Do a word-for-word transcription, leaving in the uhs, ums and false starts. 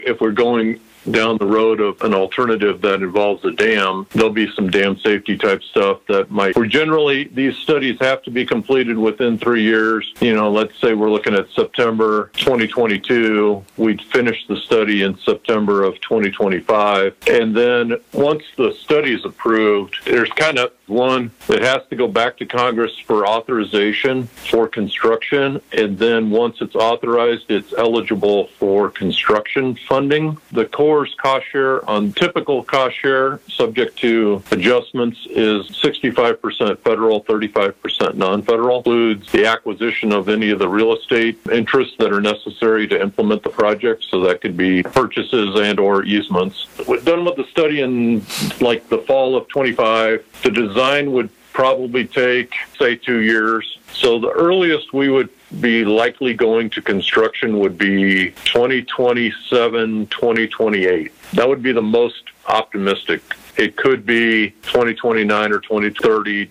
If we're going down the road of an alternative that involves a dam, there'll be some dam safety type stuff that might, we're generally, these studies have to be completed within three years. You know, let's say we're looking at September twenty twenty-two, we'd finish the study in September of twenty twenty-five. And then once the study is approved, there's kind of one that has to go back to Congress for authorization for construction. And then once it's authorized, it's eligible for construction funding. The Corps' cost share on typical cost share, subject to adjustments, is sixty-five percent federal, thirty-five percent non-federal. Includes the acquisition of any of the real estate interests that are necessary to implement the project. So that could be purchases and or easements. We're done with the study in like the fall of twenty-five. The design would probably take, say, two years. So the earliest we would be likely going to construction would be twenty twenty-seven, twenty twenty-eight. That would be the most optimistic. It could be twenty twenty-nine or twenty thirty,